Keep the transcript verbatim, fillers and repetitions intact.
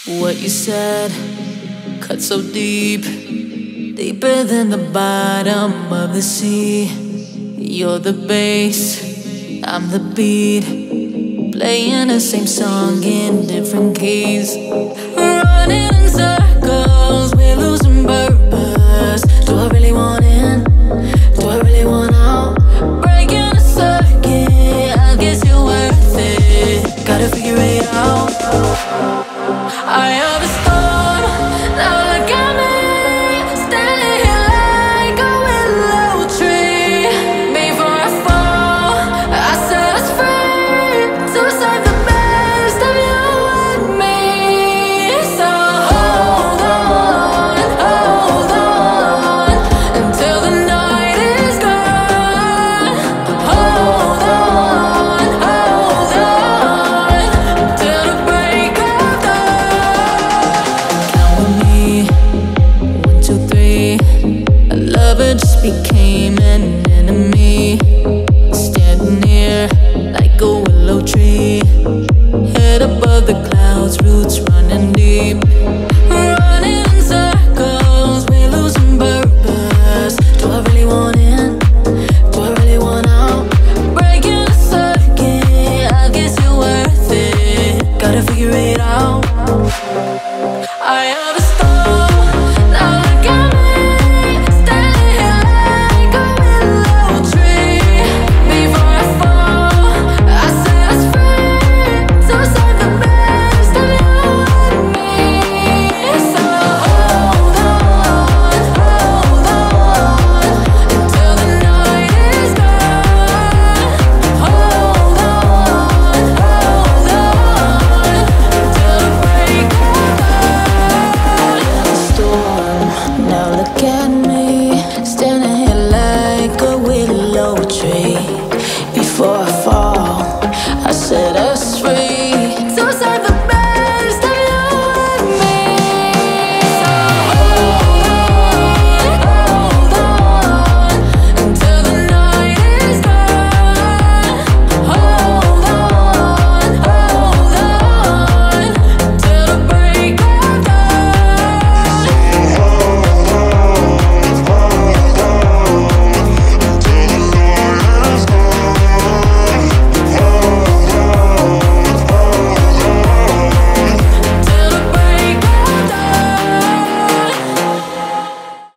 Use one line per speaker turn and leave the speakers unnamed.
What you said cut so deep, deeper than the bottom of the sea. You're the bass, I'm the beat, playing the same song in different keys. Running in circles, we're losing purpose. Do I really want in? Do I really want out? Breaking the circuit, I guess you're worth it. Gotta figure it out. I am the storm, now look at me, standing here like a willow tree. Before I fall, I set us free to save the best of you and me. So hold on, hold on, until the night is gone. Hold on, hold on, until the break of dawn. Count with me, one, two, three. A lover just became an enemy. Standing here like a willow tree, head above the clouds, roots running deep. Running in circles, we're losing purpose. Do I really want in? Do I really want out? Breaking the circuit, I guess you're worth it. Gotta figure it out. I am a star.